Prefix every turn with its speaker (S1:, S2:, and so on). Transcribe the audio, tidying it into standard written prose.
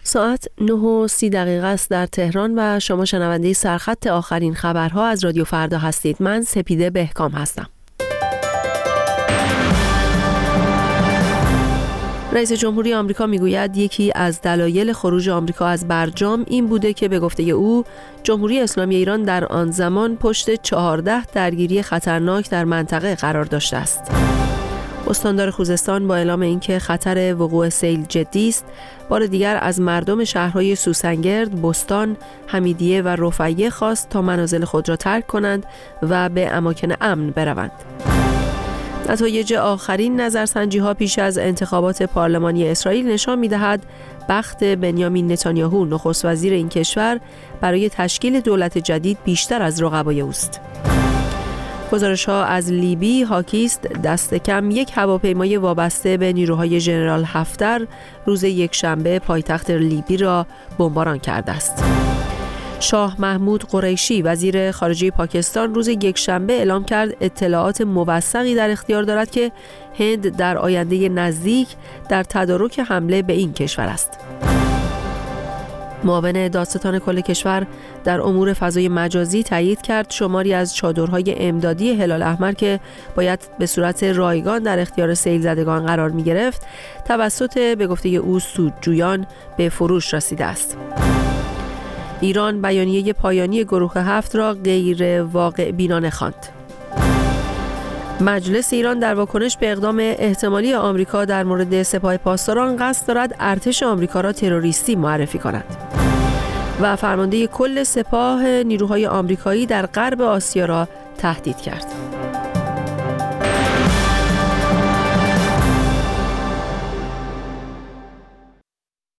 S1: ساعت 9:30 است در تهران و شما شنونده سرخط آخرین خبرها از رادیو فردا هستید. من سپیده بهکام هستم. رئیس جمهوری آمریکا میگوید یکی از دلایل خروج آمریکا از برجام این بوده که به گفته او جمهوری اسلامی ایران در آن زمان پشت 14 درگیری خطرناک در منطقه قرار داشته است. استاندار خوزستان با اعلام اینکه خطر وقوع سیل جدی است، بار دیگر از مردم شهرهای سوسنگرد، بستان، حمیدیه و رفیع خواست تا منازل خود را ترک کنند و به اماکن امن بروند. نتایج آخرین نظرسنجی‌ها پیش از انتخابات پارلمانی اسرائیل نشان می‌دهد بخت بنیامین نتانیاهو نخست وزیر این کشور برای تشکیل دولت جدید بیشتر از رقبای اوست. گزارش‌ها از لیبی حاکی است دست کم یک هواپیمای وابسته به نیروهای ژنرال حفتر روز یکشنبه پایتخت لیبی را بمباران کرده است. شاه محمود قریشی وزیر خارجه پاکستان روز یکشنبه اعلام کرد اطلاعات موثقی در اختیار دارد که هند در آینده نزدیک در تدارک حمله به این کشور است. معاون دادستان کل کشور در امور فضای مجازی تایید کرد شماری از چادرهای امدادی هلال احمر که باید به صورت رایگان در اختیار سیل زدگان قرار می گرفت توسط به گفته او سودجویان به فروش رسیده است. ایران بیانیه پایانی گروه 7 را غیر واقع بینانه خواند. مجلس ایران در واکنش به اقدام احتمالی آمریکا در مورد سپاه پاسداران قصد دارد ارتش آمریکا را تروریستی معرفی کند. و فرمانده کل سپاه نیروهای آمریکایی در غرب آسیا را تهدید کرد.